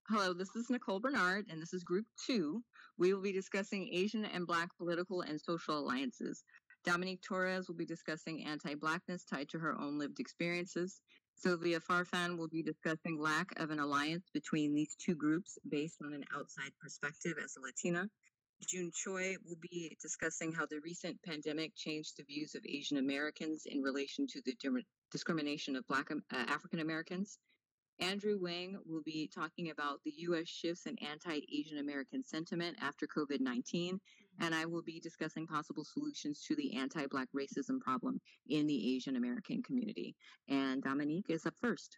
Hello, this is Nicole Bernard, and this is Group 2. We will be discussing Asian and Black political and social alliances. Dominique Torres will be discussing anti-Blackness tied to her own lived experiences. Sylvia Farfan will be discussing lack of an alliance between these two groups based on an outside perspective as a Latina. June Choi will be discussing how the recent pandemic changed the views of Asian Americans in relation to the discrimination of Black African Americans. Andrew Wang will be talking about the U.S. shifts in anti-Asian American sentiment after COVID-19, and I will be discussing possible solutions to the anti-Black racism problem in the Asian American community. And Dominique is up first.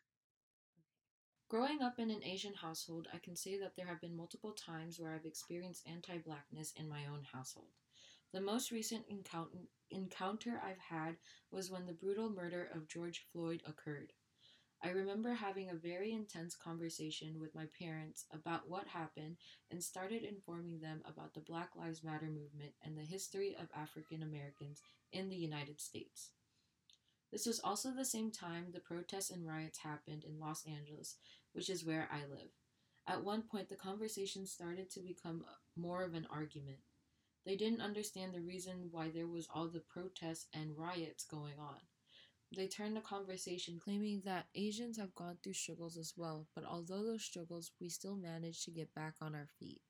Growing up in an Asian household, I can say that there have been multiple times where I've experienced anti-Blackness in my own household. The most recent encounter I've had was when the brutal murder of George Floyd occurred. I remember having a very intense conversation with my parents about what happened and started informing them about the Black Lives Matter movement and the history of African Americans in the United States. This was also the same time the protests and riots happened in Los Angeles, which is where I live. At one point, the conversation started to become more of an argument. They didn't understand the reason why there was all the protests and riots going on. They turned the conversation claiming that Asians have gone through struggles as well, but although those struggles, we still managed to get back on our feet.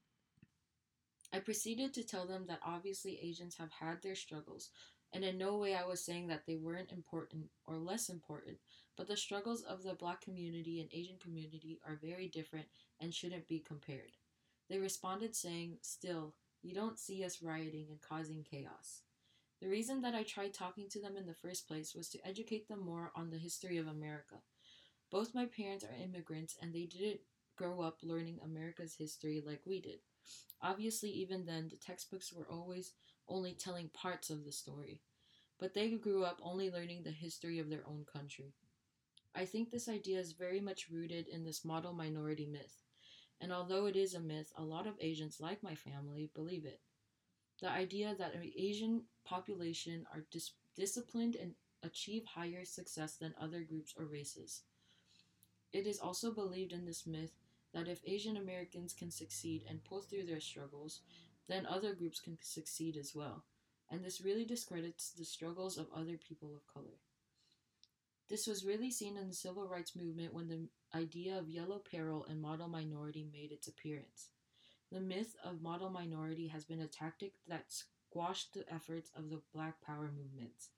I proceeded to tell them that obviously Asians have had their struggles, and in no way I was saying that they weren't important or less important, but the struggles of the Black community and Asian community are very different and shouldn't be compared. They responded saying, "Still, you don't see us rioting and causing chaos." The reason that I tried talking to them in the first place was to educate them more on the history of America. Both my parents are immigrants and they didn't grow up learning America's history like we did. Obviously, even then, the textbooks were always only telling parts of the story, but they grew up only learning the history of their own country. I think this idea is very much rooted in this model minority myth, and although it is a myth, a lot of Asians, like my family, believe it. The idea that an Asian population are disciplined and achieve higher success than other groups or races. It is also believed in this myth that if Asian Americans can succeed and pull through their struggles, then other groups can succeed as well. And this really discredits the struggles of other people of color. This was really seen in the civil rights movement when the idea of yellow peril and model minority made its appearance. The myth of model minority has been a tactic that squashed the efforts of the Black Power movements.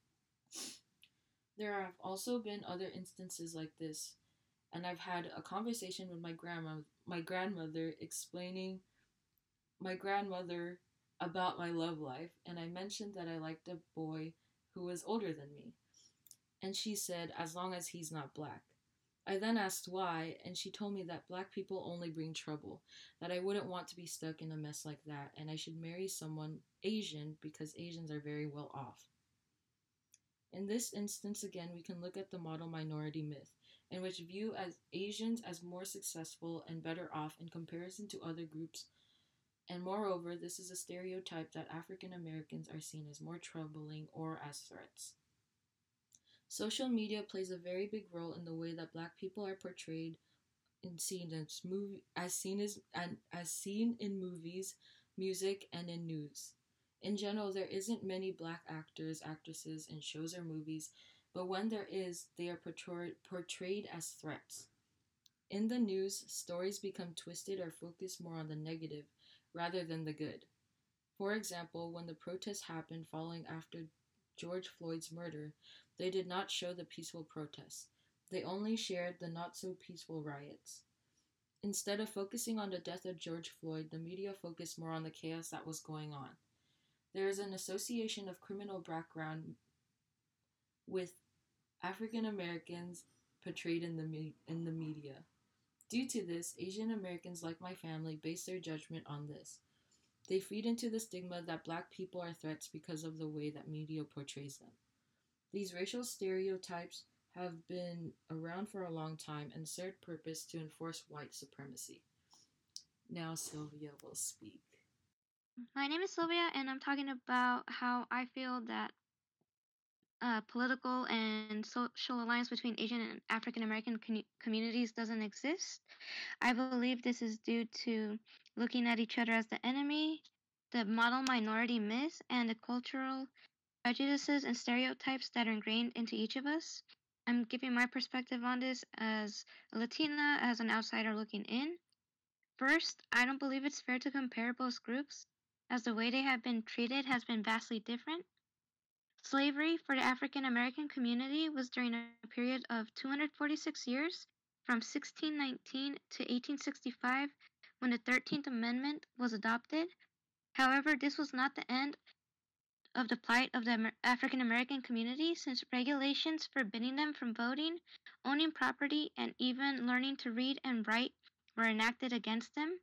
There have also been other instances like this, and I've had a conversation with my grandmother explaining my grandmother about my love life, and I mentioned that I liked a boy who was older than me. And she said, as long as he's not black. I then asked why, and she told me that black people only bring trouble, that I wouldn't want to be stuck in a mess like that, and I should marry someone Asian because Asians are very well off. In this instance, again, we can look at the model minority myth, in which view as Asians as more successful and better off in comparison to other groups. And moreover, this is a stereotype that African Americans are seen as more troubling or as threats. Social media plays a very big role in the way that black people are portrayed and seen as seen in movies, music, and in news. In general, there isn't many black actors, actresses in shows or movies, but when there is, they are portrayed as threats. In the news, stories become twisted or focus more on the negative rather than the good. For example, when the protests happened following after George Floyd's murder, they did not show the peaceful protests. They only shared the not so peaceful riots. Instead of focusing on the death of George Floyd, the media focused more on the chaos that was going on. There is an association of criminal background with African Americans portrayed in the media. Due to this, Asian Americans like my family base their judgment on this. They feed into the stigma that black people are threats because of the way that media portrays them. These racial stereotypes have been around for a long time and served purpose to enforce white supremacy. Now Sylvia will speak. My name is Sylvia, and I'm talking about how I feel that political and social alliance between Asian and African American communities doesn't exist. I believe this is due to looking at each other as the enemy, the model minority myth, and the cultural prejudices and stereotypes that are ingrained into each of us. I'm giving my perspective on this as a Latina, as an outsider looking in. First, I don't believe it's fair to compare both groups, as the way they have been treated has been vastly different. Slavery for the African American community was during a period of 246 years, from 1619 to 1865, when the 13th Amendment was adopted. However, this was not the end of the plight of the African American community, since regulations forbidding them from voting, owning property, and even learning to read and write were enacted against them.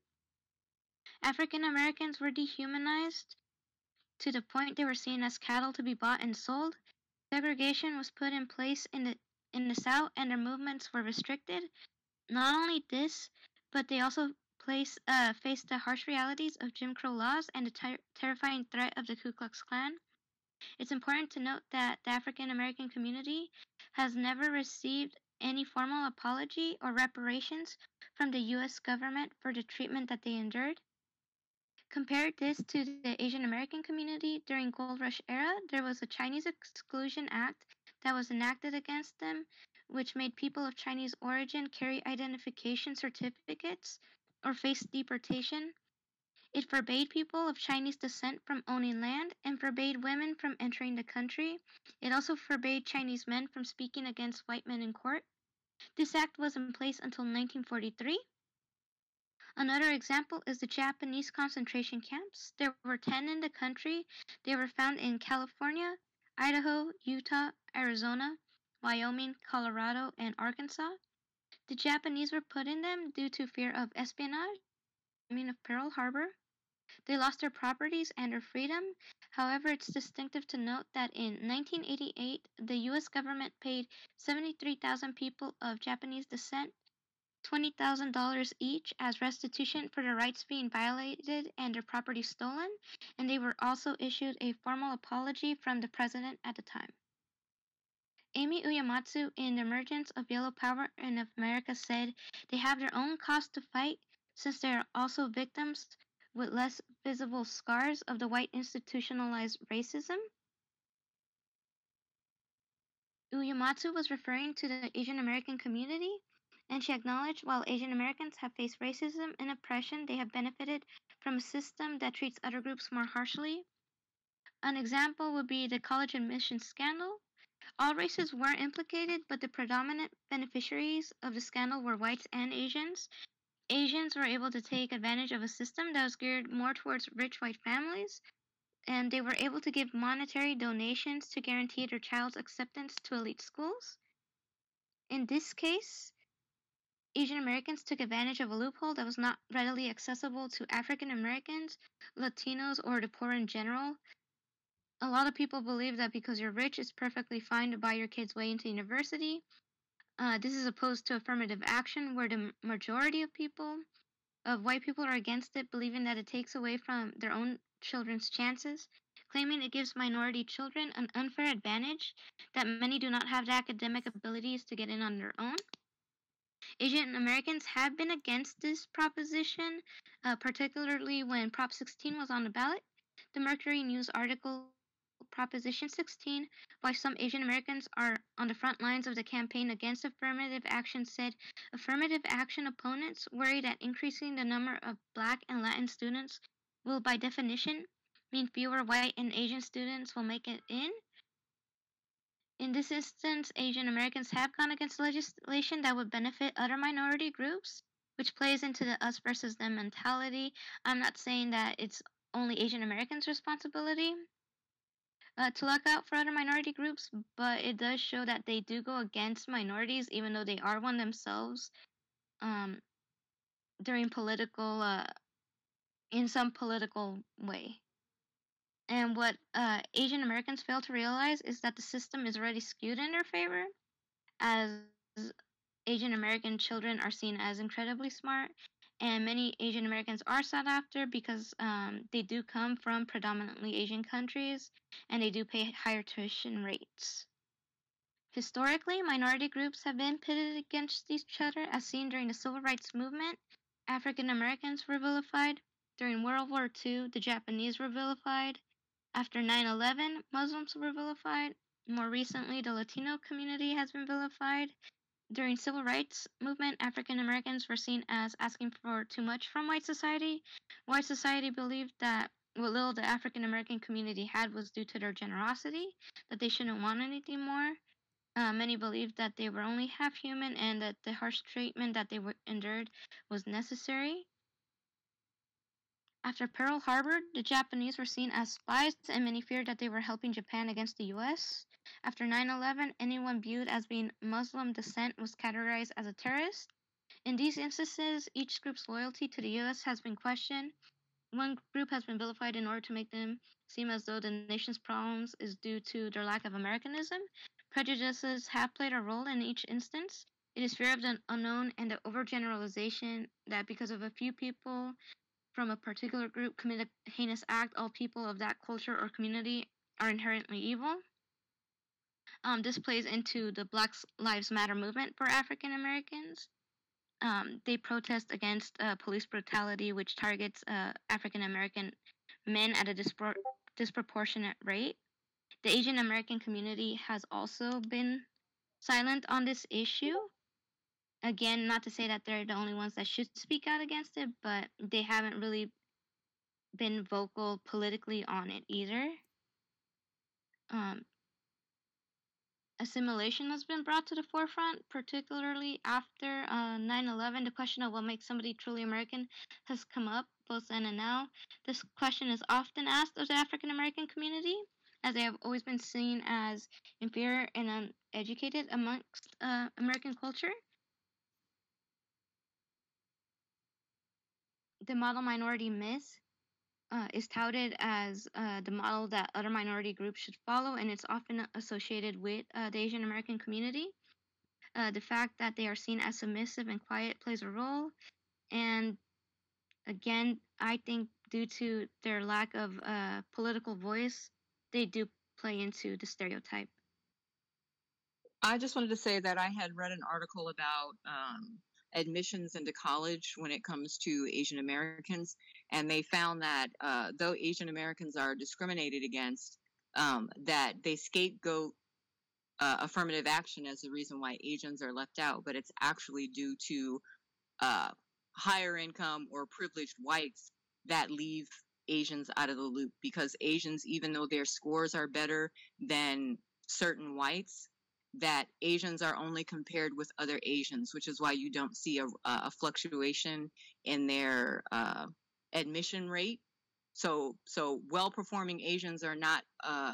African Americans were dehumanized to the point they were seen as cattle to be bought and sold. Segregation was put in place in the South, and their movements were restricted. Not only this, but they also faced the harsh realities of Jim Crow laws and the terrifying threat of the Ku Klux Klan. It's important to note that the African American community has never received any formal apology or reparations from the U.S. government for the treatment that they endured. Compare this to the Asian American community during Gold Rush era. There was a Chinese Exclusion Act that was enacted against them, which made people of Chinese origin carry identification certificates or face deportation. It forbade people of Chinese descent from owning land and forbade women from entering the country. It also forbade Chinese men from speaking against white men in court. This act was in place until 1943. Another example is the Japanese concentration camps. There were 10 in the country. They were found in California, Idaho, Utah, Arizona, Wyoming, Colorado, and Arkansas. The Japanese were put in them due to fear of espionage, of Pearl Harbor. They lost their properties and their freedom. However, it's distinctive to note that in 1988, the U.S. government paid 73,000 people of Japanese descent $20,000 each as restitution for their rights being violated and their property stolen, and they were also issued a formal apology from the president at the time. Amy Uematsu, in The Emergence of Yellow Power in America, said they have their own cause to fight since they are also victims with less visible scars of the white institutionalized racism. Uematsu was referring to the Asian American community, and she acknowledged while Asian Americans have faced racism and oppression, they have benefited from a system that treats other groups more harshly. An example would be the college admissions scandal. All races were implicated, but the predominant beneficiaries of the scandal were whites and Asians. Asians were able to take advantage of a system that was geared more towards rich white families, and they were able to give monetary donations to guarantee their child's acceptance to elite schools. In this case, Asian Americans took advantage of a loophole that was not readily accessible to African Americans, Latinos, or the poor in general. A lot of people believe that because you're rich, it's perfectly fine to buy your kid's way into university. This is opposed to affirmative action, where the majority of white people are against it, believing that it takes away from their own children's chances, claiming it gives minority children an unfair advantage that many do not have the academic abilities to get in on their own. Asian Americans have been against this proposition, particularly when Prop 16 was on the ballot. The Mercury News article, Proposition 16, Why Some Asian Americans Are on the Front Lines of the Campaign Against Affirmative Action, said affirmative action opponents worry that increasing the number of Black and Latin students will, by definition, mean fewer white and Asian students will make it in. In this instance, Asian Americans have gone against legislation that would benefit other minority groups, which plays into the us versus them mentality. I'm not saying that it's only Asian Americans' responsibility to look out for other minority groups, but it does show that they do go against minorities, even though they are one themselves, um, during in some political way. And what Asian Americans fail to realize is that the system is already skewed in their favor, as Asian American children are seen as incredibly smart, and many Asian Americans are sought after because they do come from predominantly Asian countries and they do pay higher tuition rates. Historically, minority groups have been pitted against each other, as seen during the Civil Rights Movement. African Americans were vilified. During World War II, the Japanese were vilified. After 9/11, Muslims were vilified. More recently, the Latino community has been vilified. During Civil Rights Movement, African Americans were seen as asking for too much from white society. White society believed that what little the African American community had was due to their generosity, that they shouldn't want anything more. Many believed that they were only half human and that the harsh treatment that they endured was necessary. After Pearl Harbor, the Japanese were seen as spies, and many feared that they were helping Japan against the US. After 9/11, anyone viewed as being Muslim descent was categorized as a terrorist. In these instances, each group's loyalty to the US has been questioned. One group has been vilified in order to make them seem as though the nation's problems is due to their lack of Americanism. Prejudices have played a role in each instance. It is fear of the unknown and the overgeneralization that because of a few people from a particular group commit a heinous act, all people of that culture or community are inherently evil. This plays into the Black Lives Matter movement for African Americans. They protest against police brutality, which targets African American men at a disproportionate rate. The Asian American community has also been silent on this issue. Again, not to say that they're the only ones that should speak out against it, but they haven't really been vocal politically on it either. Assimilation has been brought to the forefront, particularly after 9/11. The question of what makes somebody truly American has come up both then and now. This question is often asked of the African American community, as they have always been seen as inferior and uneducated amongst American culture. The model minority myth is touted as the model that other minority groups should follow, and it's often associated with the Asian American community. The fact that they are seen as submissive and quiet plays a role, and again, I think due to their lack of political voice, they do play into the stereotype. I just wanted to say that I had read an article about admissions into college when it comes to Asian Americans, and they found that though Asian Americans are discriminated against, that they scapegoat affirmative action as the reason why Asians are left out, but it's actually due to higher income or privileged whites that leave Asians out of the loop, because Asians, even though their scores are better than certain whites, that Asians are only compared with other Asians, which is why you don't see a fluctuation in their admission rate. So well-performing Asians are not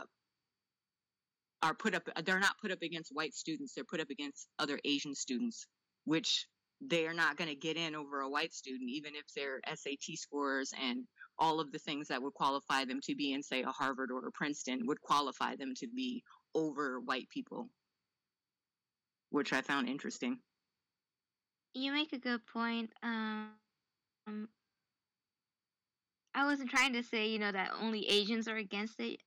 they're not put up against white students. They're put up against other Asian students, which they are not going to get in over a white student, even if their SAT scores and all of the things that would qualify them to be in, say, a Harvard or a Princeton would qualify them to be over white people, which I found interesting. You make a good point. I wasn't trying to say, that only Asians are against it.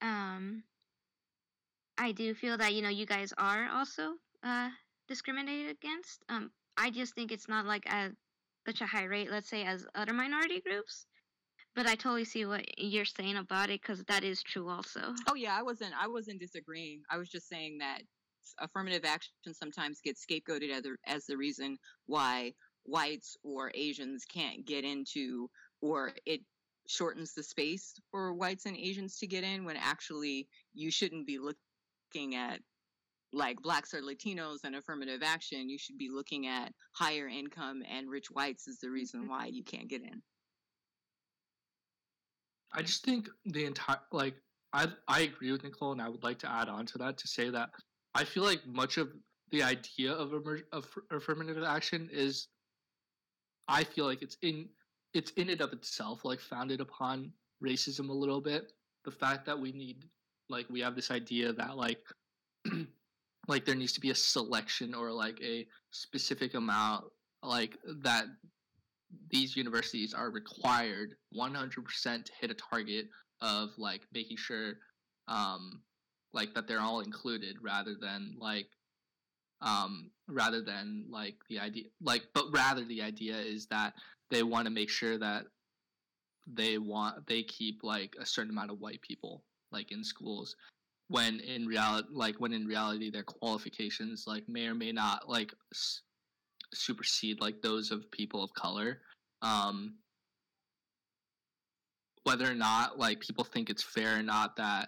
I do feel that, you guys are also discriminated against. I just think it's not like at such a high rate, let's say, as other minority groups. But I totally see what you're saying about it, because that is true also. Oh yeah, I wasn't disagreeing. I was just saying that affirmative action sometimes gets scapegoated as the reason why whites or Asians can't get into, or it shortens the space for whites and Asians to get in, when actually you shouldn't be looking at like blacks or Latinos and affirmative action. You should be looking at higher income and rich whites as the reason why you can't get in. I just think the entire, I agree with Nicole, and I would like to add on to that to say that I feel like much of the idea of affirmative action is, I feel like it's in and of itself, founded upon racism a little bit. The fact that we have this idea that there needs to be a selection or a specific amount that these universities are required 100% to hit a target of like making sure like that they're all included rather than like the idea like but rather the idea is that they want to make sure that they keep like a certain amount of white people like in schools when in reality their qualifications like may or may not like supersede like those of people of color. um Whether or not like people think it's fair or not that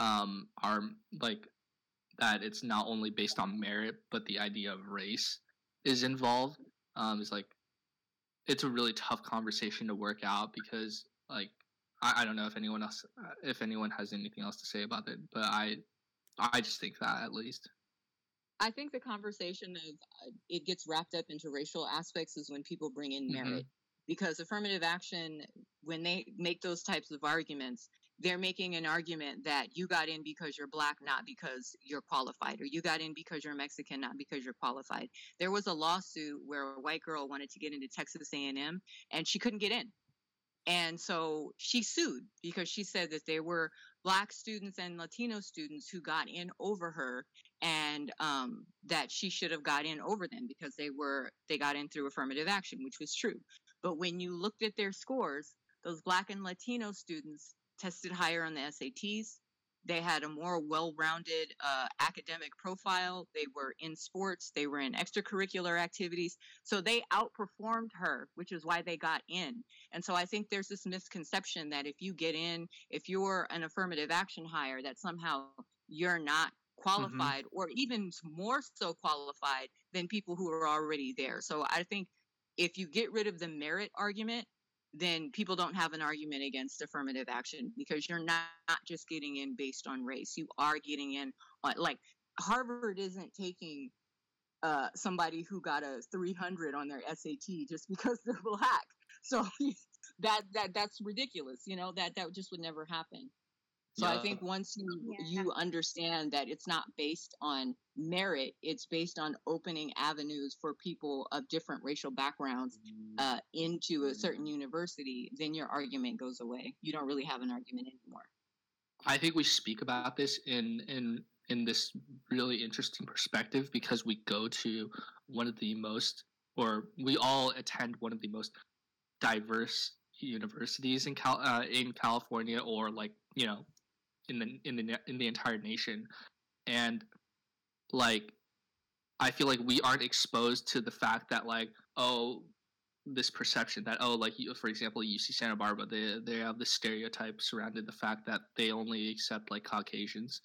are like that it's not only based on merit but the idea of race is involved, is like it's a really tough conversation to work out because like I don't know if anyone has anything else to say about it, but I just think that at least. I think the conversation of it gets wrapped up into racial aspects is when people bring in merit. Because affirmative action, when they make those types of arguments, they're making an argument that you got in because you're black, not because you're qualified, or you got in because you're Mexican, not because you're qualified. There was a lawsuit where a white girl wanted to get into Texas A&M and she couldn't get in. And so she sued because she said that there were black students and Latino students who got in over her, and that she should have got in over them because they got in through affirmative action, which was true. But when you looked at their scores, those black and Latino students tested higher on the SATs. They had a more well-rounded academic profile. They were in sports. They were in extracurricular activities. So they outperformed her, which is why they got in. And so I think there's this misconception that if you get in, if you're an affirmative action hire, that somehow you're not qualified, or even more so qualified than people who are already there. So I think if you get rid of the merit argument, then people don't have an argument against affirmative action because you're not just getting in based on race. You are getting in like Harvard isn't taking somebody who got a 300 on their SAT just because they're black. So that's ridiculous. That just would never happen. So I think once you understand that it's not based on merit, it's based on opening avenues for people of different racial backgrounds into a certain university, then your argument goes away. You don't really have an argument anymore. I think we speak about this in this really interesting perspective because we go to one of the most, or we all attend one of the most diverse universities in California, or like in the entire nation. And like I feel like we aren't exposed to the fact that like this perception that like for example UC Santa Barbara, they have this stereotype surrounding the fact that they only accept like Caucasians,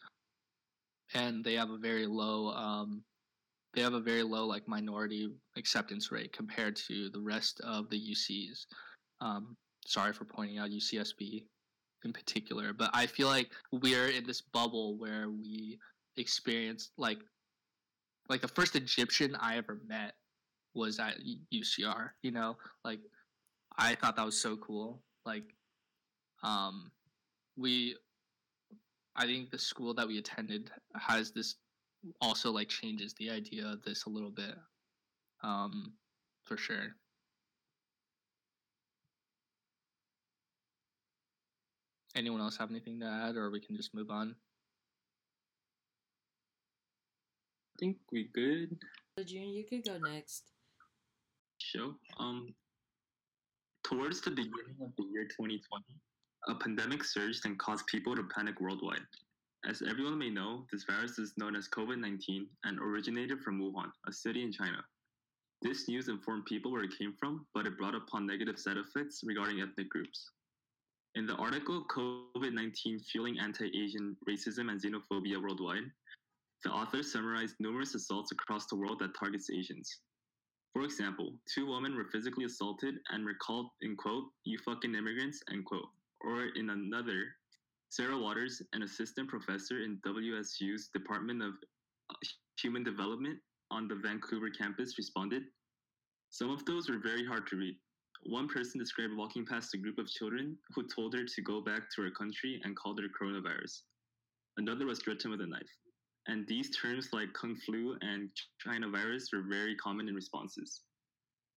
and they have a very low like minority acceptance rate compared to the rest of the UCs. Sorry for pointing out UCSB in particular, but I feel like we're in this bubble where we experienced like the first Egyptian I ever met was at UCR. Like I thought that was so cool. Like I think the school that we attended has this also like changes the idea of this a little bit, for sure. Anyone else have anything to add, or we can just move on? I think we good. Junior, you could go next. Sure. Towards the beginning of the year 2020, a pandemic surged and caused people to panic worldwide. As everyone may know, this virus is known as COVID-19 and originated from Wuhan, a city in China. This news informed people where it came from, but it brought upon negative side effects regarding ethnic groups. In the article COVID-19 Fueling Anti-Asian Racism and Xenophobia Worldwide, the authors summarized numerous assaults across the world that targets Asians. For example, 2 women were physically assaulted and were called, in quote, "you fucking immigrants," end quote. Or in another, Sarah Waters, an assistant professor in WSU's Department of Human Development on the Vancouver campus, responded, "Some of those were very hard to read. One person described walking past a group of children who told her to go back to her country and called her coronavirus. Another was threatened with a knife. And these terms like Kung Flu and China virus were very common in responses.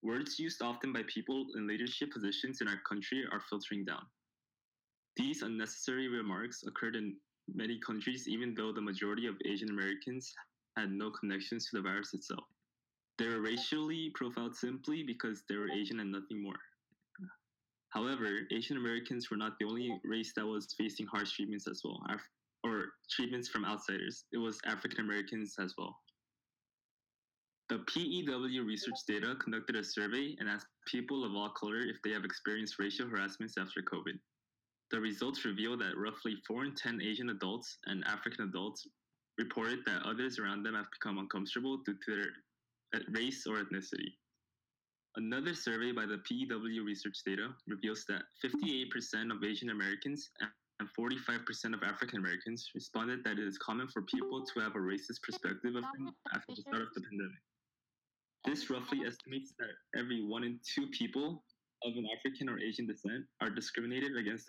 Words used often by people in leadership positions in our country are filtering down. These unnecessary remarks occurred in many countries, even though the majority of Asian Americans had no connections to the virus itself. They were racially profiled simply because they were Asian and nothing more. However, Asian Americans were not the only race that was facing harsh treatments as well, or treatments from outsiders. It was African Americans as well. The PEW research data conducted a survey and asked people of all color if they have experienced racial harassments after COVID. The results reveal that roughly 4 in 10 Asian adults and African adults reported that others around them have become uncomfortable due to their race or ethnicity. Another survey by the PEW research data reveals that 58% of Asian Americans and 45% of African Americans responded that it is common for people to have a racist perspective of them after the start of the pandemic. This roughly estimates that every 1 in 2 people of an African or Asian descent are discriminated against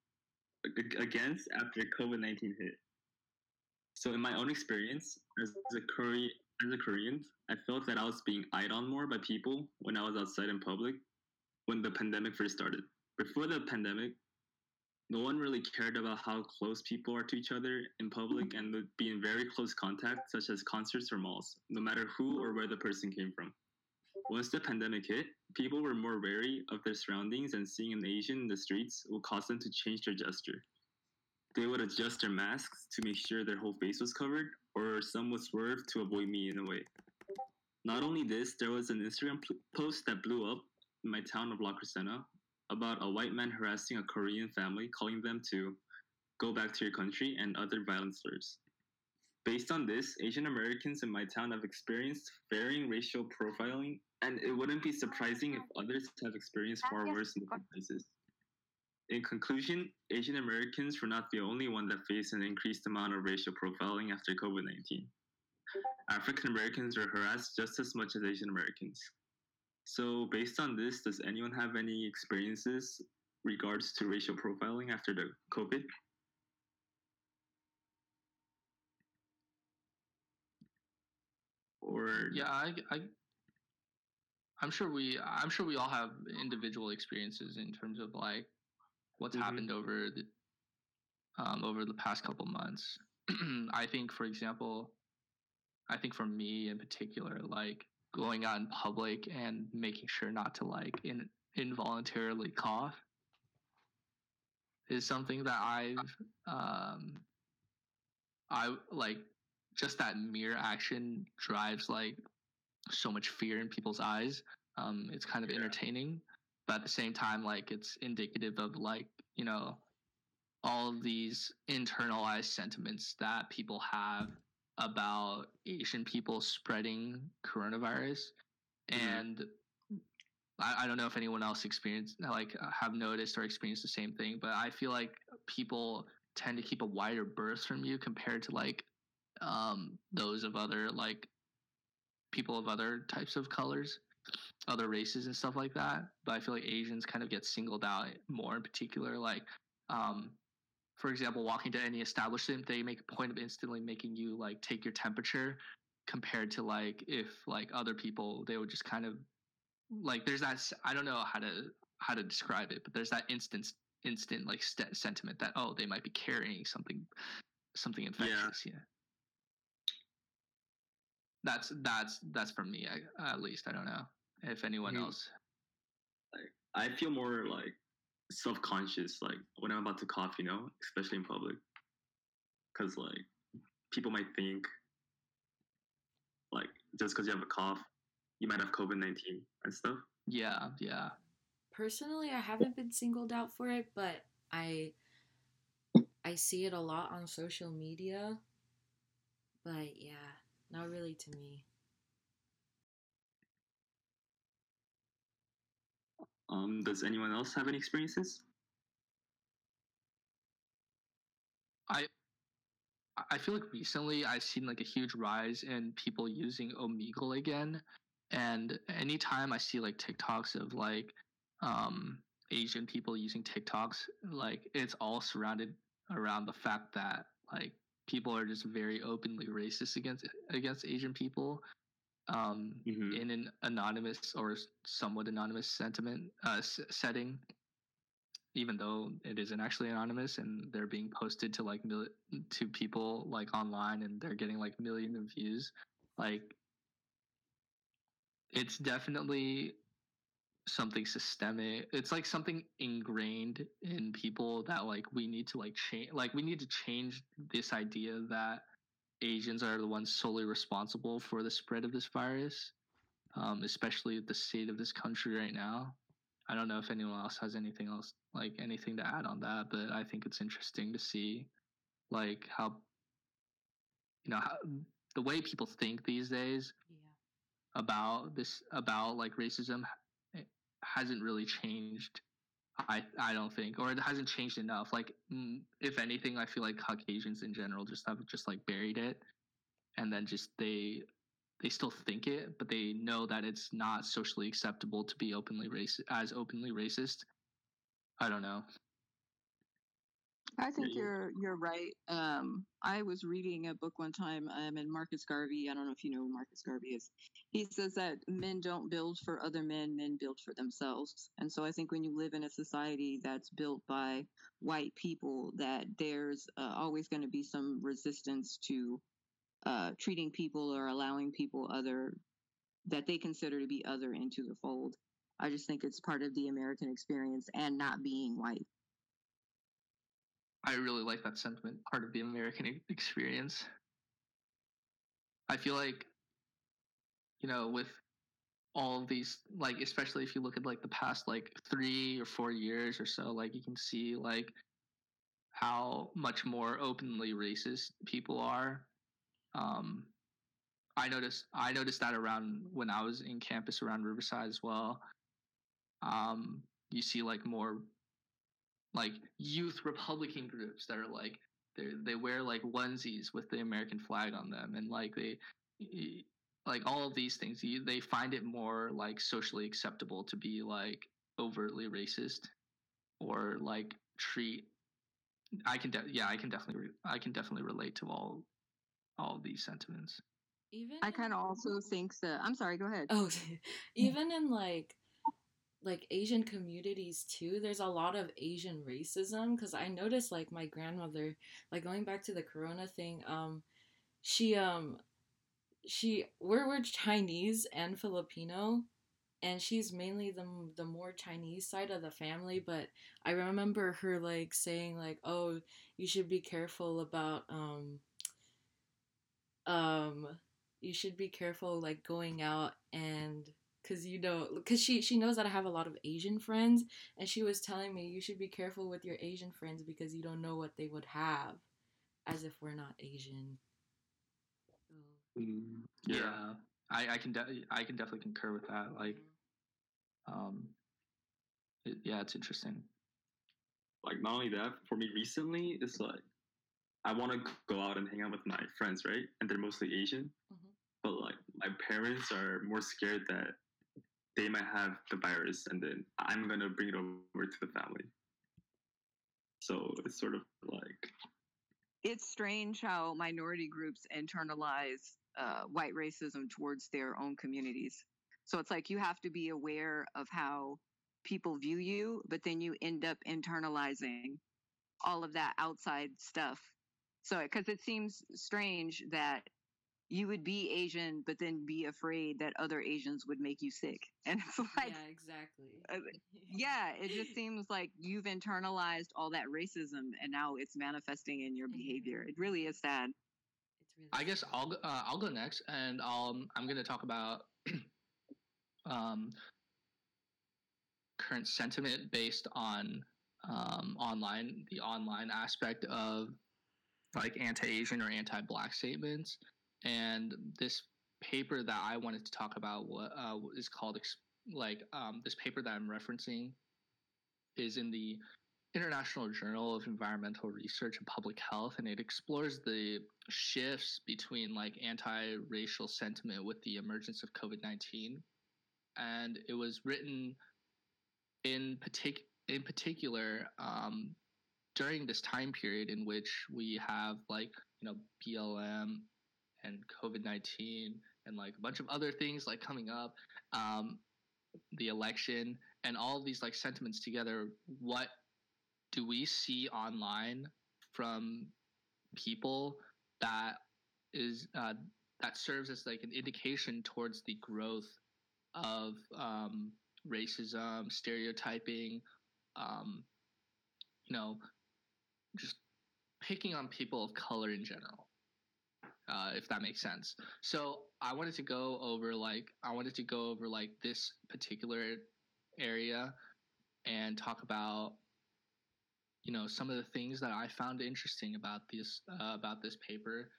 after COVID-19 hit. So in my own experience as a Korean, I felt that I was being eyed on more by people when I was outside in public when the pandemic first started. Before the pandemic, no one really cared about how close people are to each other in public and would be in very close contact, such as concerts or malls, no matter who or where the person came from. Once the pandemic hit, people were more wary of their surroundings, and seeing an Asian in the streets would cause them to change their gesture. They would adjust their masks to make sure their whole face was covered, or some would swerve to avoid me in a way. Not only this, there was an Instagram post that blew up in my town of La Crescenta about a white man harassing a Korean family, calling them to go back to your country and other violent slurs. Based on this, Asian Americans in my town have experienced varying racial profiling, and it wouldn't be surprising if others have experienced far worse in different places. In conclusion, Asian Americans were not the only one that faced an increased amount of racial profiling after COVID-19. African Americans were harassed just as much as Asian Americans. So based on this, does anyone have any experiences regards to racial profiling after the COVID? Or Yeah, I'm sure we all have individual experiences in terms of like what's happened over the past couple months. I think, for example, for me in particular, like going out in public and making sure not to like involuntarily cough is something that I like, just that mere action drives like so much fear in people's eyes. It's kind of entertaining, but at the same time, like it's indicative of like, you know, all of these internalized sentiments that people have about Asian people spreading coronavirus. And I don't know if anyone else have noticed or experienced the same thing, but I feel like people tend to keep a wider berth from you compared to like those of other like people of other types of colors, other races and stuff like that. But I feel like Asians kind of get singled out more in particular. Like, for example, walking to any establishment, they make a point of instantly making you like take your temperature, compared to like if like other people, they would just kind of like, there's that, I don't know how to describe it, but there's that instant like sentiment that, oh, they might be carrying something infectious. Yeah. That's from me, at least. I don't know if anyone else. I feel more like self-conscious, like when I'm about to cough, you know, especially in public, because like people might think like just because you have a cough, you might have COVID-19 and stuff. Yeah. Personally, I haven't been singled out for it, but I see it a lot on social media. But yeah, not really to me. Does anyone else have any experiences? I feel like recently I've seen like a huge rise in people using Omegle again, and anytime I see like TikToks of like Asian people using TikToks, like it's all surrounded around the fact that like people are just very openly racist against Asian people. in an anonymous or somewhat anonymous setting, even though it isn't actually anonymous, and they're being posted to like to people like online, and they're getting like millions of views. Like, it's definitely something systemic. It's like something ingrained in people that like we need to like change. Like, we need to change this idea that Asians are the ones solely responsible for the spread of this virus, especially the state of this country right now. I don't know if anyone else has anything to add on that, but I think it's interesting to see like how the way people think these days about like racism hasn't really changed. I don't think, or it hasn't changed enough. Like, if anything, I feel like Caucasians in general have like buried it, and then just they still think it, but they know that it's not socially acceptable to be openly racist. I don't know. I think you're right. I was reading a book one time, and Marcus Garvey, I don't know if you know who Marcus Garvey is. He says that men don't build for other men build for themselves. And so I think when you live in a society that's built by white people, that there's always going to be some resistance to treating people or allowing people that they consider to be other into the fold. I just think it's part of the American experience and not being white. I really like that sentiment, part of the American experience. I feel like, with all of these, like, especially if you look at like the past like 3 or 4 years or so, like, you can see like how much more openly racist people are. I noticed that around when I was in campus around Riverside as well. You see like more like youth Republican groups that are like they wear like onesies with the American flag on them, and like they like all of these things. They find it more like socially acceptable to be like overtly racist or like treat. I can definitely relate to all of these sentiments. Even I kind of also think that. I'm sorry. Go ahead. Oh, even in like Asian communities too, there's a lot of Asian racism, because I noticed like my grandmother, like going back to the corona thing, she we're Chinese and Filipino, and she's mainly the more Chinese side of the family, but I remember her like saying like, oh, you should be careful about you should be careful like going out, and because she knows that I have a lot of Asian friends, and she was telling me you should be careful with your Asian friends because you don't know what they would have, as if we're not Asian. Yeah, I can definitely concur with that. Like, it's interesting. Like, not only that, for me recently, it's like I want to go out and hang out with my friends, right? And they're mostly Asian. But like my parents are more scared that they might have the virus, and then I'm gonna bring it over to the family. So it's sort of like, it's strange how minority groups internalize white racism towards their own communities. So it's like you have to be aware of how people view you, but then you end up internalizing all of that outside stuff. So, because it seems strange that you would be Asian, but then be afraid that other Asians would make you sick. And it's like, yeah, exactly. Yeah, it just seems like you've internalized all that racism, and now it's manifesting in your behavior. It really is sad. It's really I guess I'll go next, and I'm going to talk about current sentiment based on the online aspect of like anti-Asian or anti-Black statements. And this paper that I wanted to talk about is called this paper that I'm referencing is in the International Journal of Environmental Research and Public Health, and it explores the shifts between like anti-racial sentiment with the emergence of COVID-19. And it was written in particular during this time period in which we have like BLM and COVID-19 and like a bunch of other things like coming up, the election, and all of these like sentiments together, what do we see online from people that is that serves as like an indication towards the growth of racism, stereotyping, you know, just picking on people of color in general, if that makes sense. So I wanted to go over like this particular area and talk about, you know, some of the things that I found interesting about this paper,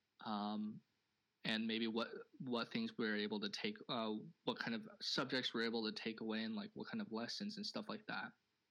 and maybe what things we were able to take, what kind of subjects we're able to take away, and like what kind of lessons and stuff like that.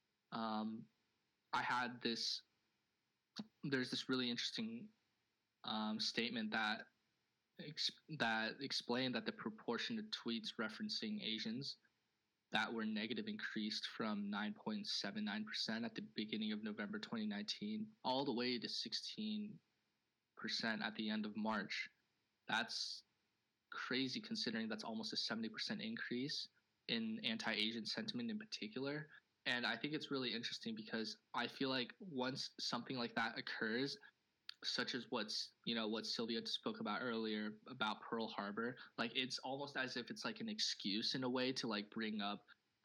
I had this. There's this really interesting statement that explained that the proportion of tweets referencing Asians that were negative increased from 9.79% at the beginning of November 2019 all the way to 16% at the end of March. That's crazy, considering that's almost a 70% increase in anti-Asian sentiment in particular. And I think it's really interesting because I feel like once something like that occurs, such as what Sylvia spoke about earlier about Pearl Harbor, like it's almost as if it's like an excuse in a way to like bring up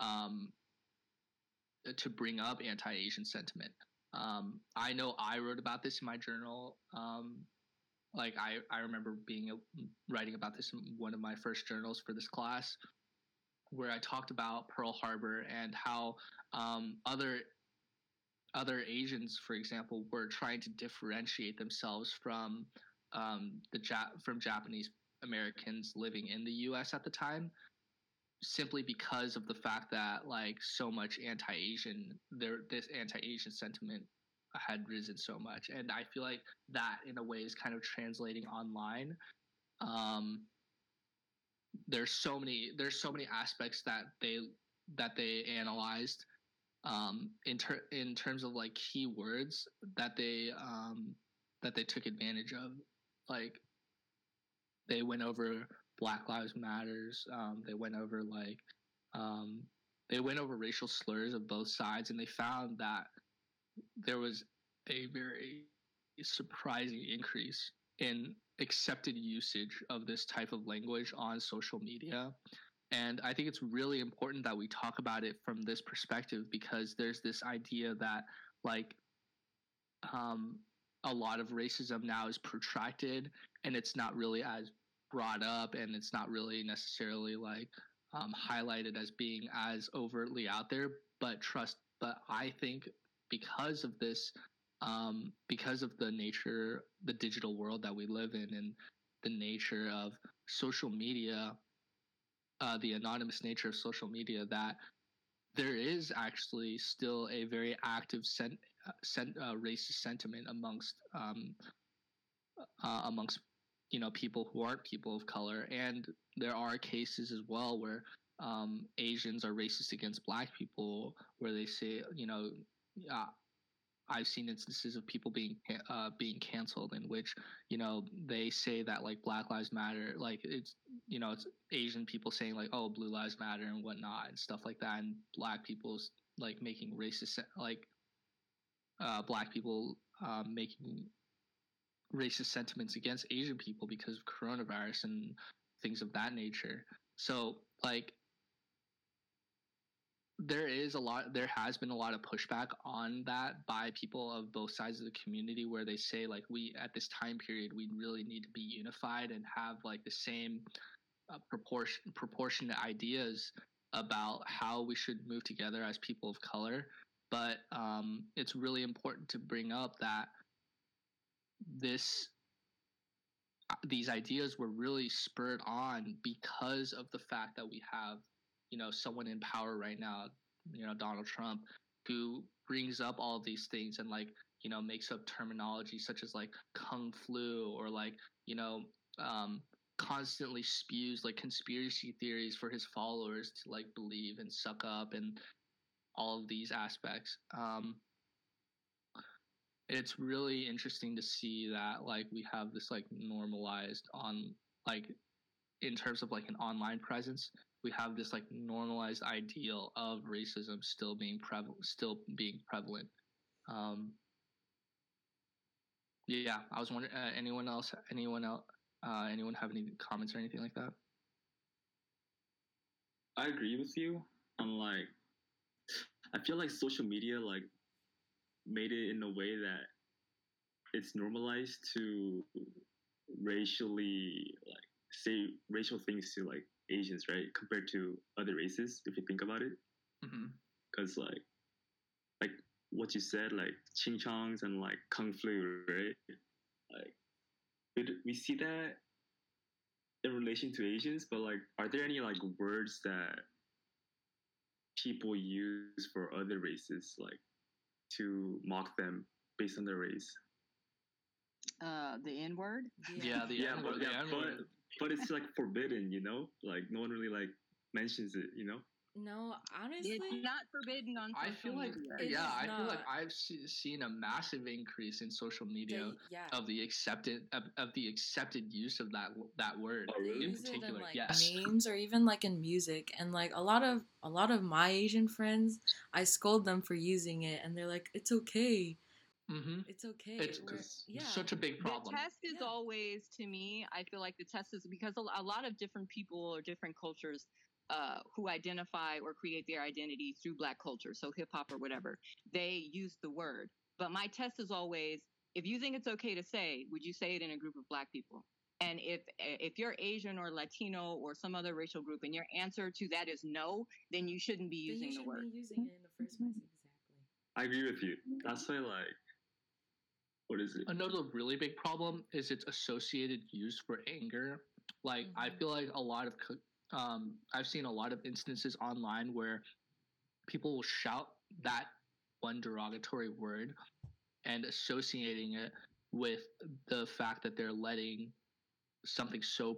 anti-Asian sentiment. I know I wrote about this in my journal. Like I remember writing about this in one of my first journals for this class, where I talked about Pearl Harbor and how other Asians, for example, were trying to differentiate themselves from Japanese Americans living in the U.S. at the time, simply because of the fact that like so much this anti-Asian sentiment had risen so much. And I feel like that in a way is kind of translating online. There's so many aspects that they analyzed in terms of like keywords that they took advantage of. Like they went over Black Lives Matters. They went over racial slurs of both sides, and they found that there was a very surprising increase in accepted usage of this type of language on social media. And I think it's really important that we talk about it from this perspective, because there's this idea that like a lot of racism now is protracted and it's not really as brought up, and it's not really necessarily like highlighted as being as overtly out there. But I think because of this, because of the digital world that we live in, and the nature of social media, the anonymous nature of social media, that there is actually still a very active racist sentiment amongst people who aren't people of color. And there are cases as well where Asians are racist against Black people, where they say, I've seen instances of people being canceled, in which they say that like Black Lives Matter, like it's Asian people saying like, oh, Blue Lives Matter and whatnot and stuff like that, and Black people's like making racist Black people making racist sentiments against Asian people because of coronavirus and things of that nature. So like there has been a lot of pushback on that by people of both sides of the community, where they say like, we at this time period we really need to be unified and have like the same proportionate ideas about how we should move together as people of color. But it's really important to bring up that these ideas were really spurred on because of the fact that we have someone in power right now, Donald Trump, who brings up all of these things and like makes up terminology such as like kung flu, or like constantly spews like conspiracy theories for his followers to like believe and suck up, and all of these aspects. It's really interesting to see that like we have this like normalized on like in terms of like an online presence, we have this like normalized ideal of racism still being prevalent. Yeah, I was wondering, anyone have any comments or anything like that? I agree with you. Like, I feel like social media like made it in a way that it's normalized to racially like say racial things to like Asians, right? Compared to other races, if you think about it. Because like what you said, like ching chongs and like kung flu, right? Like we see that in relation to Asians, but like, are there any like words that people use for other races, like to mock them based on their race? The N word. Yeah, the N word. But it's like forbidden, you know. Like no one really like mentions it, you know. No, honestly, it's not forbidden on social I feel like media. I feel like I've seen a massive increase in social media of the accepted use of that word. Oh, really? They In use particular, it in like yes. memes or even like in music, and like a lot of my Asian friends, I scold them for using it, and they're like, "It's okay." Mm-hmm. It's okay. It's such a big problem. The test is always, to me, I feel like the test is because a lot of different people or different cultures who identify or create their identity through Black culture, so hip hop or whatever, they use the word. But my test is always, if you think it's okay to say, would you say it in a group of Black people? And if you're Asian or Latino or some other racial group, and your answer to that is no, then you shouldn't be using the word. Be using it in the first place. Exactly. I agree with you. That's why, like, what is it? Another really big problem is its associated use for anger. Like, I feel like a lot of I've seen a lot of instances online where people will shout that one derogatory word and associating it with the fact that they're letting something so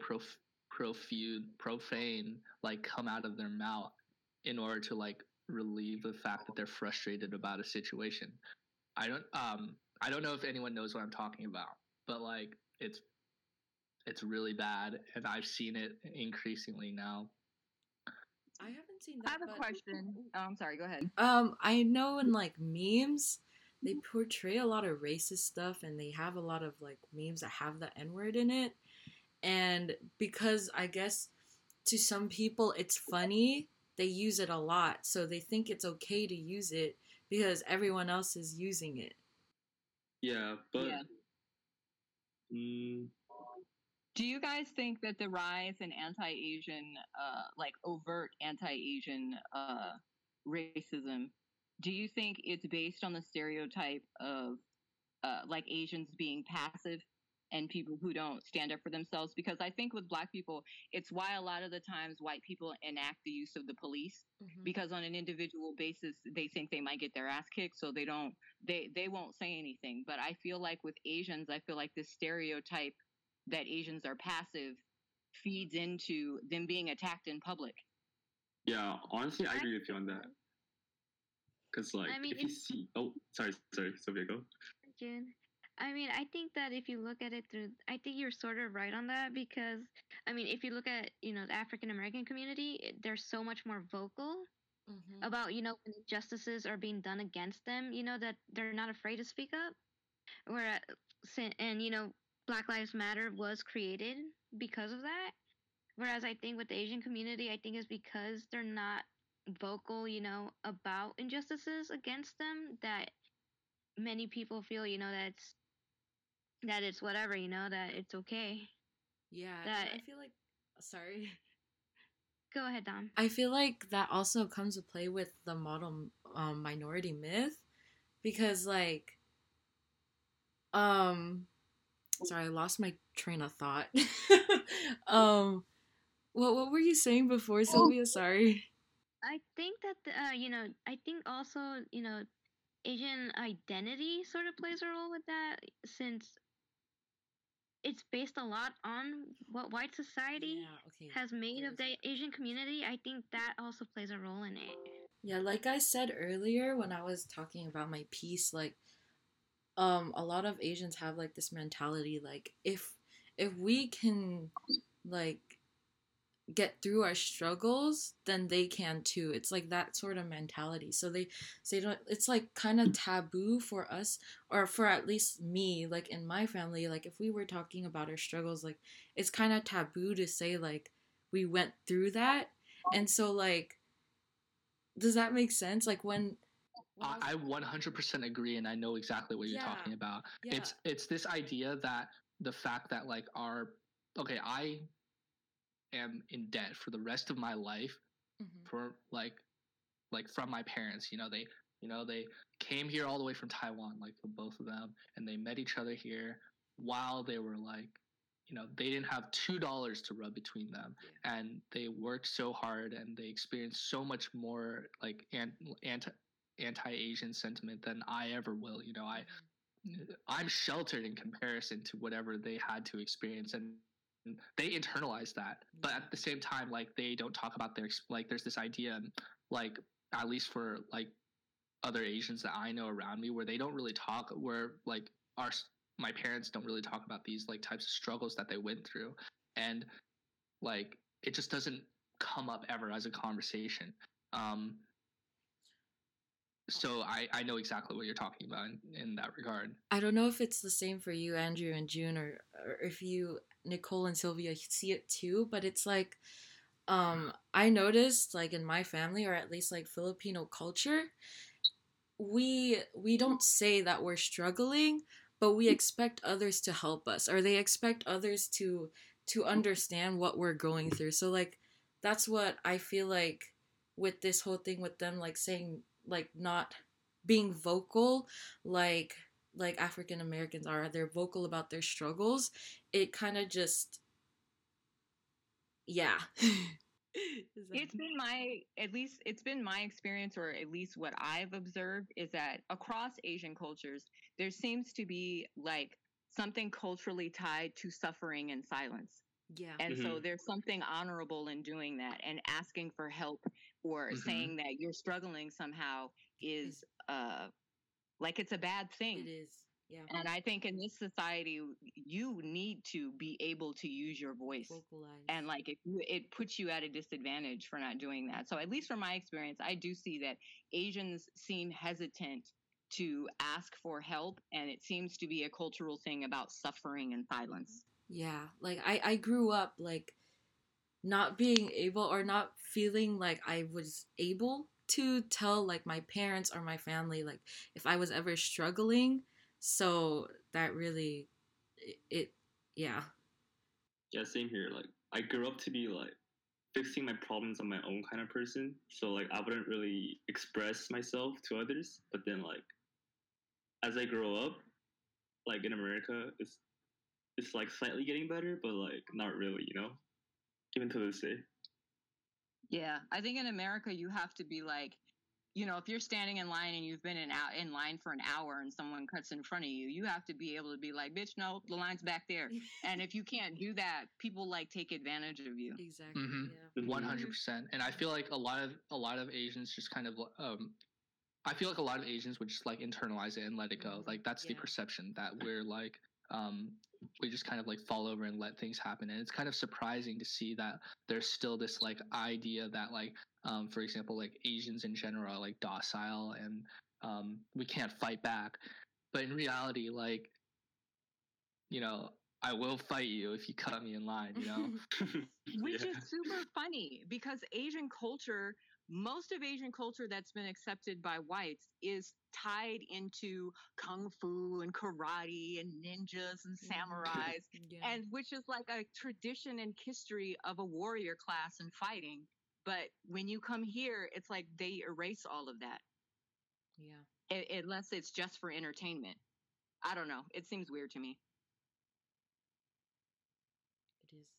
profane like come out of their mouth in order to like relieve the fact that they're frustrated about a situation. I don't know if anyone knows what I'm talking about, but like it's really bad, and I've seen it increasingly now. I haven't seen that. I have a question. Oh, I'm sorry. Go ahead. I know in like memes, they portray a lot of racist stuff, and they have a lot of like memes that have the N word in it. And because I guess to some people it's funny, they use it a lot, so they think it's okay to use it because everyone else is using it. Yeah, but. Yeah. Do you guys think that the rise in anti-Asian, like overt anti-Asian racism, do you think it's based on the stereotype of like Asians being passive and people who don't stand up for themselves? Because I think with Black people, it's why a lot of the times white people enact the use of the police, because on an individual basis, they think they might get their ass kicked, so they won't say anything. But I feel like with Asians, I feel like this stereotype that Asians are passive feeds into them being attacked in public. Yeah, honestly, I agree with you on that. Because, like, I mean, if you see... Oh, sorry, Sophia, go. June. I mean, I think that if you look at it through... I think you're sort of right on that because, I mean, if you look at, the African-American community, they're so much more vocal about, when injustices are being done against them, that they're not afraid to speak up. Whereas, and, Black Lives Matter was created because of that. Whereas I think with the Asian community, I think it's because they're not vocal, about injustices against them that many people feel, that it's whatever, that it's okay. Yeah, I feel like... Sorry. Go ahead, Dom. I feel like that also comes to play with the model minority myth because, like, sorry, I lost my train of thought. What were you saying before, Sylvia? Sorry. I think that I think also Asian identity sort of plays a role with that, since it's based a lot on what white society has made of the Asian community. I think that also plays a role in it. Yeah, like I said earlier when I was talking about my piece, like a lot of Asians have like this mentality, like if we can like get through our struggles, then they can too. It's like that sort of mentality. So they say don't. It's like kind of taboo for us, or for at least me. Like in my family, like if we were talking about our struggles, like it's kind of taboo to say like we went through that. And so like, does that make sense? Like when I 100% agree, and I know exactly what you're talking about. Yeah. It's this idea that the fact that like I am in debt for the rest of my life for like from my parents. They came here all the way from Taiwan, like the both of them, and they met each other here while they were like, they didn't have $2 to rub between them, and they worked so hard, and they experienced so much more like anti-Asian sentiment than I ever will. I'm sheltered in comparison to whatever they had to experience, and they internalize that. But at the same time, like they don't talk about there's this idea, like at least for like other Asians that I know around me, where they don't really talk, where like my parents don't really talk about these like types of struggles that they went through, and like it just doesn't come up ever as a conversation. So I know exactly what you're talking about in that regard. I don't know if it's the same for you, Andrew and June, or if you, Nicole and Sylvia, see it too, but it's like, I noticed like in my family, or at least like Filipino culture, we don't say that we're struggling, but we expect others to help us, or they expect others to understand what we're going through. So like that's what I feel like with this whole thing with them like saying like not being vocal like African Americans are. They're vocal about their struggles. It kind of just yeah. It's been my experience, or at least what I've observed, is that across Asian cultures, there seems to be like something culturally tied to suffering and silence. Yeah. And so there's something honorable in doing that, and asking for help, or saying that you're struggling somehow is like it's a bad thing. It is. Yeah. And I think in this society, you need to be able to use your voice. Vocalize. And like it puts you at a disadvantage for not doing that. So at least from my experience, I do see that Asians seem hesitant to ask for help, and it seems to be a cultural thing about suffering and silence. Yeah, like I grew up like not being able, or not feeling like I was able to tell like my parents or my family like if I was ever struggling. So that really it yeah. Yeah, same here. Like I grew up to be like fixing my problems on my own kind of person. So like I wouldn't really express myself to others. But then like as I grow up, like in America, it's like slightly getting better, but like not really, even to this day. Yeah, I think in America you have to be like, if you're standing in line and you've been in line for an hour and someone cuts in front of you, you have to be able to be like, bitch, no, the line's back there. And if you can't do that, people like take advantage of you. Exactly. Yeah. 100%. And I feel like a lot of Asians just kind of I feel like a lot of Asians would just like internalize it and let it go. Like that's the perception, that we're like we just kind of like fall over and let things happen. And it's kind of surprising to see that there's still this like idea that like for example, like Asians in general are like docile, and we can't fight back. But in reality, like, I will fight you if you cut me in line, Which is super funny, because most of Asian culture that's been accepted by whites is tied into kung fu and karate and ninjas and samurais, and which is like a tradition and history of a warrior class and fighting. But when you come here, it's like they erase all of that. Yeah. Unless it's just for entertainment. I don't know. It seems weird to me. It is.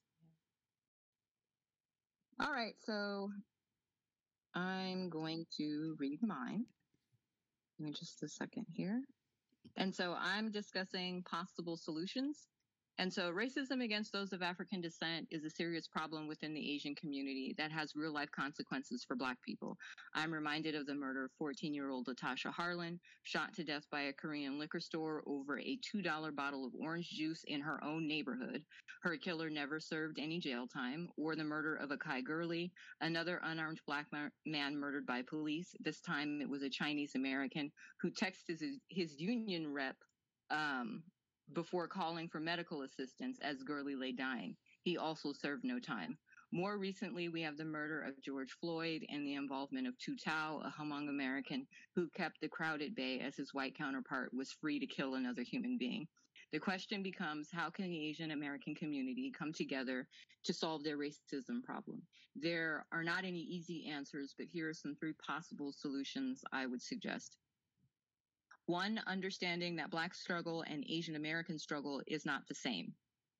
Yeah. All right, so I'm going to read mine. Give me just a second here. And so I'm discussing possible solutions. And so, racism against those of African descent is a serious problem within the Asian community that has real life consequences for Black people. I'm reminded of the murder of 14-year-old Latasha Harlan, shot to death by a Korean liquor store over a $2 bottle of orange juice in her own neighborhood. Her killer never served any jail time. Or the murder of Akai Gurley, another unarmed Black man murdered by police. This time it was a Chinese American who texted his union rep. Before calling for medical assistance as Gurley lay dying. He also served no time. More recently, we have the murder of George Floyd and the involvement of Tu Tao, a Hmong American who kept the crowd at bay as his white counterpart was free to kill another human being. The question becomes, how can the Asian American community come together to solve their racism problem? There are not any easy answers, but here are some 3 possible solutions I would suggest. 1, understanding that Black struggle and Asian American struggle is not the same.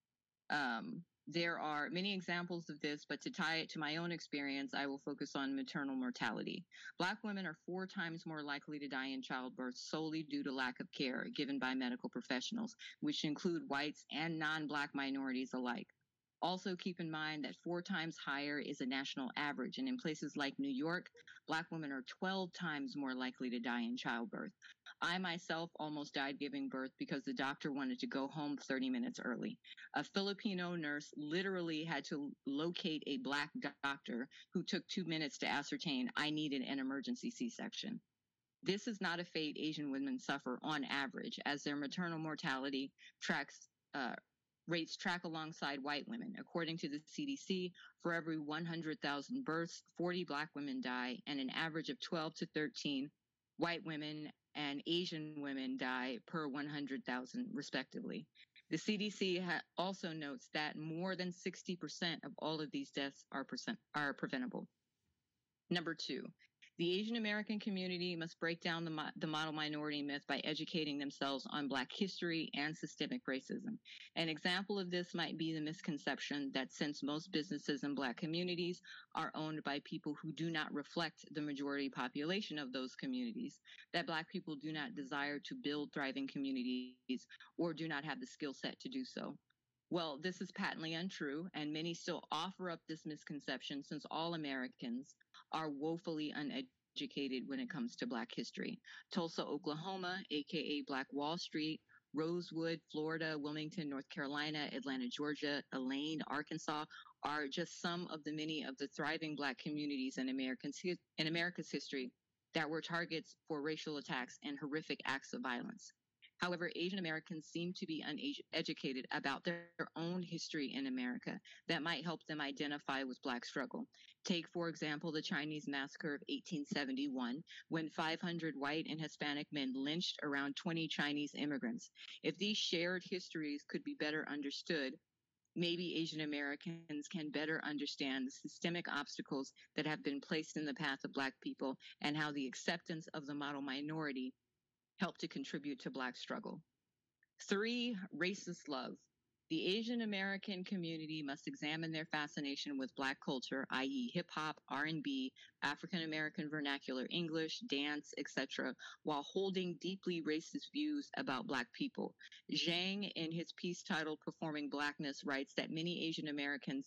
There are many examples of this, but to tie it to my own experience, I will focus on maternal mortality. Black women are 4 times more likely to die in childbirth solely due to lack of care given by medical professionals, which include whites and non-Black minorities alike. Also, keep in mind that 4 times higher is a national average, and in places like New York, Black women are 12 times more likely to die in childbirth. I myself almost died giving birth because the doctor wanted to go home 30 minutes early. A Filipino nurse literally had to locate a Black doctor who took 2 minutes to ascertain I needed an emergency C-section. This is not a fate Asian women suffer on average, as their maternal mortality rates track alongside white women. According to the CDC, for every 100,000 births, 40 Black women die, and an average of 12 to 13 white women and Asian women die per 100,000, respectively. The CDC also notes that more than 60% of all of these deaths are preventable. Number 2, the Asian American community must break down the model minority myth by educating themselves on Black history and systemic racism. An example of this might be the misconception that since most businesses in Black communities are owned by people who do not reflect the majority population of those communities, that Black people do not desire to build thriving communities or do not have the skill set to do so. Well, this is patently untrue, and many still offer up this misconception since all Americans are woefully uneducated when it comes to Black history. Tulsa, Oklahoma, aka Black Wall Street, Rosewood, Florida, Wilmington, North Carolina, Atlanta, Georgia, Elaine, Arkansas are just some of the many of the thriving Black communities in America's history that were targets for racial attacks and horrific acts of violence. However, Asian Americans seem to be uneducated about their own history in America that might help them identify with Black struggle. Take, for example, the Chinese Massacre of 1871, when 500 white and Hispanic men lynched around 20 Chinese immigrants. If these shared histories could be better understood, maybe Asian Americans can better understand the systemic obstacles that have been placed in the path of Black people and how the acceptance of the model minority help to contribute to Black struggle. 3, racist love. The Asian American community must examine their fascination with Black culture, i.e. hip-hop, R&B, African American vernacular English, dance, etc., while holding deeply racist views about Black people. Zhang, in his piece titled Performing Blackness, writes that many Asian American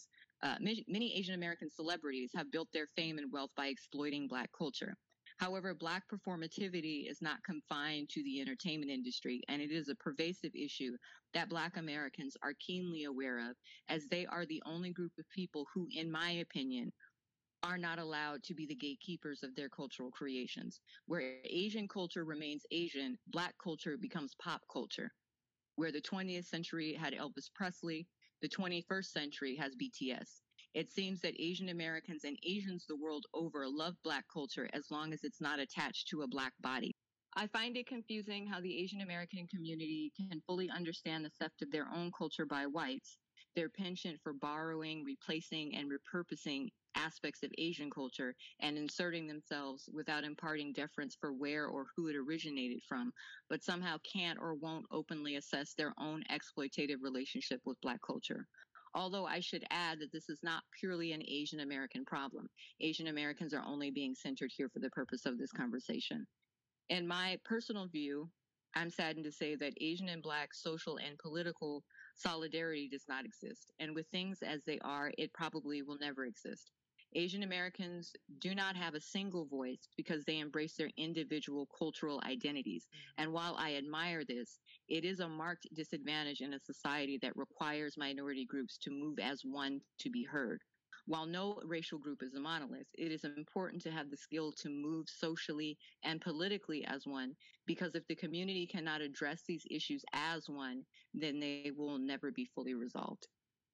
celebrities have built their fame and wealth by exploiting Black culture. However, Black performativity is not confined to the entertainment industry, and it is a pervasive issue that Black Americans are keenly aware of, as they are the only group of people who, in my opinion, are not allowed to be the gatekeepers of their cultural creations. Where Asian culture remains Asian, Black culture becomes pop culture. Where the 20th century had Elvis Presley, the 21st century has BTS. It seems that Asian Americans and Asians the world over love Black culture as long as it's not attached to a Black body. I find it confusing how the Asian American community can fully understand the theft of their own culture by whites, their penchant for borrowing, replacing, and repurposing aspects of Asian culture and inserting themselves without imparting deference for where or who it originated from, but somehow can't or won't openly assess their own exploitative relationship with Black culture. Although I should add that this is not purely an Asian American problem. Asian Americans are only being centered here for the purpose of this conversation. In my personal view, I'm saddened to say that Asian and Black social and political Solidarity does not exist. And with things as they are, it probably will never exist. Asian Americans do not have a single voice because they embrace their individual cultural identities. And while I admire this, it is a marked disadvantage in a society that requires minority groups to move as one to be heard. While no racial group is a monolith, it is important to have the skill to move socially and politically as one, because if the community cannot address these issues as one, then they will never be fully resolved.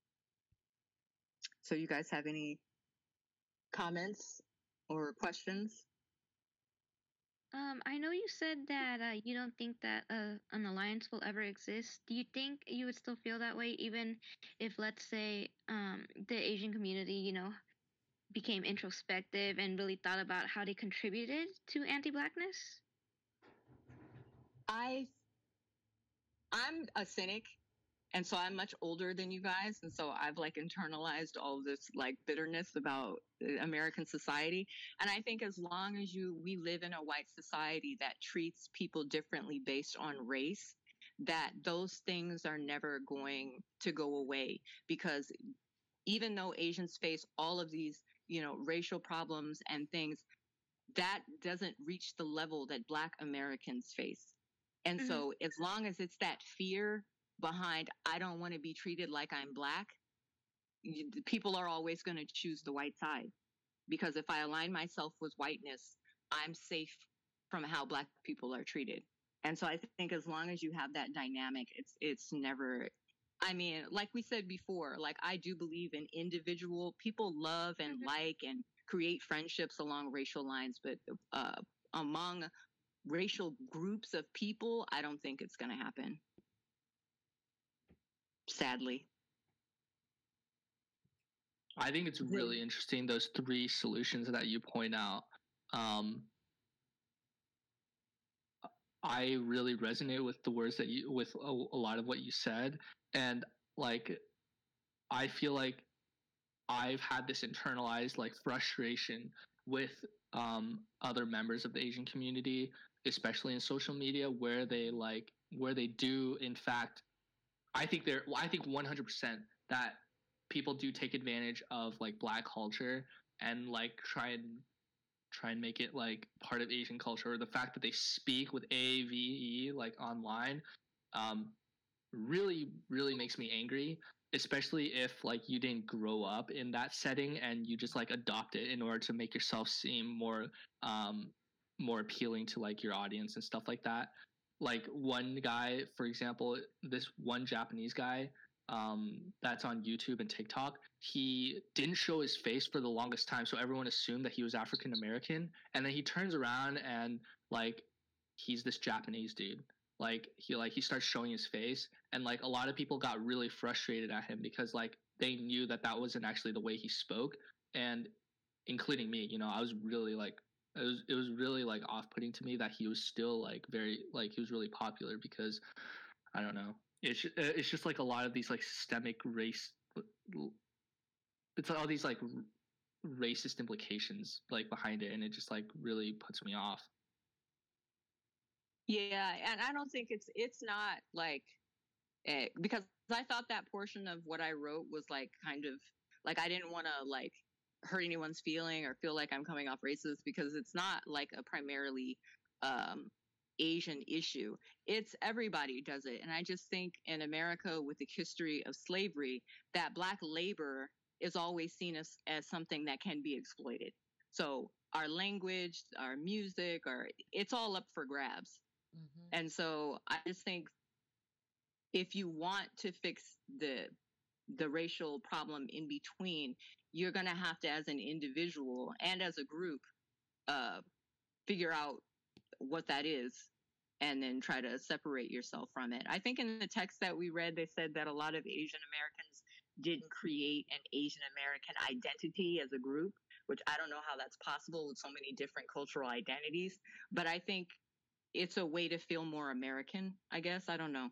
So, you guys have any comments or questions? I know you said that you don't think that an alliance will ever exist. Do you think you would still feel that way even if, let's say, the Asian community, became introspective and really thought about how they contributed to anti-blackness? I'm a cynic, and so I'm much older than you guys, and so I've like internalized all of this like bitterness about American society. And I think as long as we live in a white society that treats people differently based on race, that those things are never going to go away, because even though Asians face all of these, racial problems and things, that doesn't reach the level that Black Americans face. And so as long as it's that fear behind, I don't want to be treated like I'm Black, people are always going to choose the white side. Because if I align myself with whiteness, I'm safe from how Black people are treated. And so I think as long as you have that dynamic, it's never, I mean, like we said before, like I do believe in individual, people love and like and create friendships along racial lines, but among racial groups of people, I don't think it's going to happen. Sadly. I think it's really interesting, those three solutions that you point out. I really resonate with the words that with a lot of what you said. And like, I feel like I've had this internalized like frustration with other members of the Asian community, especially in social media, where they do, in fact, I think 100% that people do take advantage of like Black culture and like try and make it like part of Asian culture, or the fact that they speak with AVE like online really makes me angry, especially if like you didn't grow up in that setting and you just like adopt it in order to make yourself seem more appealing to like your audience and stuff like that. Like one guy, for example, this one Japanese guy that's on YouTube and TikTok, he didn't show his face for the longest time, so everyone assumed that he was African American, and then he turns around and like he's this Japanese dude. Like he starts showing his face, and like a lot of people got really frustrated at him because like they knew that wasn't actually the way he spoke, and including me, I was really like it was really like off-putting to me that he was still like very like he was really popular, because I don't know, it's just like a lot of these like systemic race, it's all these like racist implications like behind it, and it just like really puts me off. Yeah, and I don't think it's not like because I thought that portion of what I wrote was like kind of like I didn't want to like hurt anyone's feeling or feel like I'm coming off racist, because it's not like a primarily Asian issue. It's everybody does it. And I just think in America, with the history of slavery, that Black labor is always seen as something that can be exploited. So our language, our music, it's all up for grabs. And so I just think if you want to fix the racial problem in between, you're going to have to, as an individual and as a group, figure out what that is and then try to separate yourself from it. I think in the text that we read, they said that a lot of Asian Americans didn't create an Asian American identity as a group, which I don't know how that's possible with so many different cultural identities. But I think it's a way to feel more American, I guess. I don't know.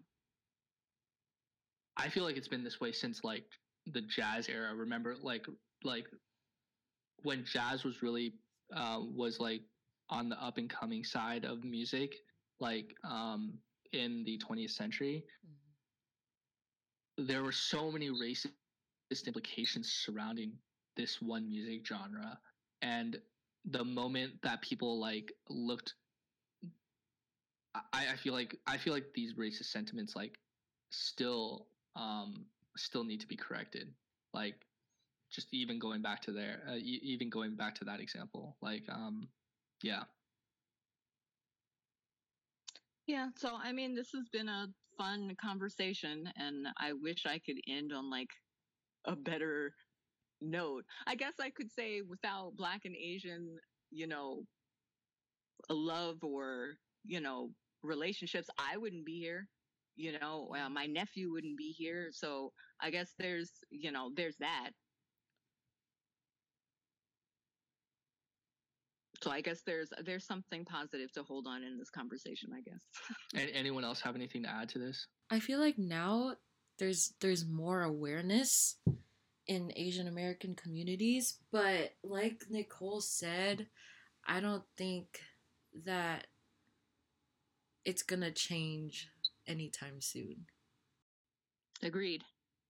I feel like it's been this way since like the jazz era. Remember, like when jazz was really was like on the up and coming side of music, like in the 20th century. there were so many racist implications surrounding this one music genre, and the moment that people like looked, I feel like these racist sentiments like still still need to be corrected. Like just even going back to even going back to that example, like yeah. Yeah, so I mean, this has been a fun conversation, and I wish I could end on like a better note. I guess I could say without Black and Asian, you know, a love or, you know, relationships, I wouldn't be here. You know, my nephew wouldn't be here. So I guess there's, you know, there's that. So I guess there's something positive to hold on in this conversation, I guess. And anyone else have anything to add to this? I feel like now there's more awareness in Asian American communities, but like Nicole said, I don't think that it's gonna change anytime soon. Agreed.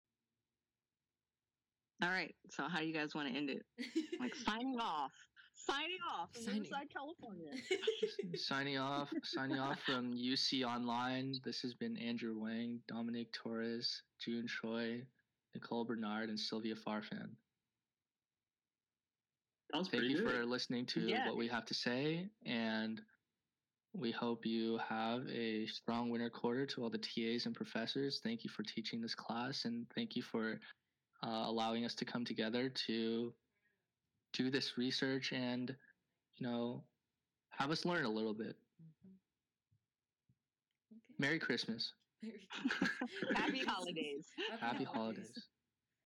All right. So how do you guys want to end it? Like signing off. Signing off from Riverside, California. Signing off from UC Online. This has been Andrew Wang, Dominic Torres, June Choi, Nicole Bernard, and Sylvia Farfan. Thank you for listening to what we have to say, and we hope you have a strong winter quarter. To all the TAs and professors, thank you for teaching this class, and thank you for allowing us to come together to do this research and, you know, have us learn a little bit. Okay. Merry Christmas. Happy holidays. Happy holidays.